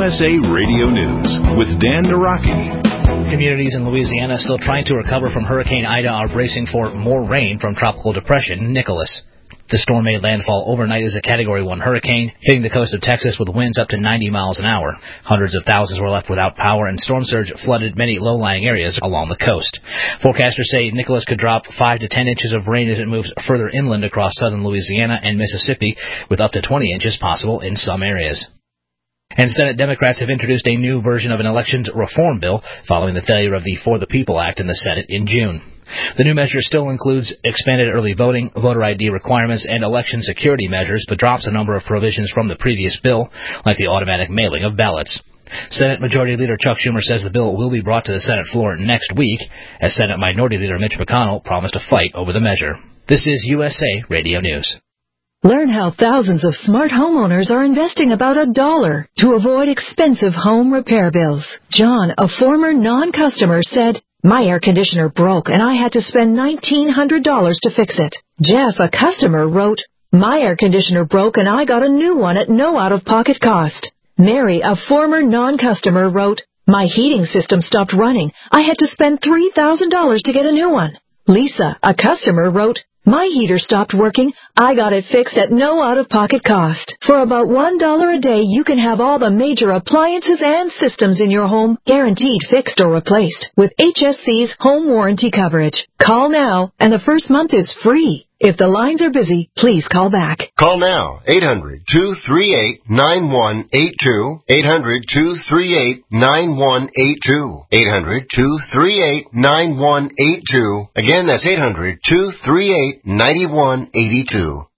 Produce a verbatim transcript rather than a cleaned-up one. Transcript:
S A Radio News with Dan Naraki. Communities in Louisiana still trying to recover from Hurricane Ida are bracing for more rain from Tropical Depression Nicholas. The storm made landfall overnight as a Category one hurricane, hitting the coast of Texas with winds up to ninety miles an hour. Hundreds of thousands were left without power, and storm surge flooded many low-lying areas along the coast. Forecasters say Nicholas could drop five to ten inches of rain as it moves further inland across southern Louisiana and Mississippi, with up to twenty inches possible in some areas. And Senate Democrats have introduced a new version of an elections reform bill following the failure of the For the People Act in the Senate in June. The new measure still includes expanded early voting, voter I D requirements, and election security measures, but drops a number of provisions from the previous bill, like the automatic mailing of ballots. Senate Majority Leader Chuck Schumer says the bill will be brought to the Senate floor next week, as Senate Minority Leader Mitch McConnell promised to fight over the measure. This is U S A Radio News. Learn how thousands of smart homeowners are investing about a dollar to avoid expensive home repair bills. John, a former non-customer, said, "My air conditioner broke and I had to spend nineteen hundred dollars to fix it." Jeff, a customer, wrote, "My air conditioner broke and I got a new one at no out-of-pocket cost." Mary, a former non-customer, wrote, "My heating system stopped running. I had to spend three thousand dollars to get a new one." Lisa, a customer, wrote, "My heater stopped working. I got it fixed at no out-of-pocket cost." For about one dollar a day, you can have all the major appliances and systems in your home guaranteed fixed or replaced with H S C's home warranty coverage. Call now, and the first month is free. If the lines are busy, please call back. Call now, eight hundred, two three eight, nine one eight two, eight hundred, two three eight, nine one eight two, eight hundred, two three eight, nine one eight two. Again, that's eight hundred, two three eight, nine one eight two.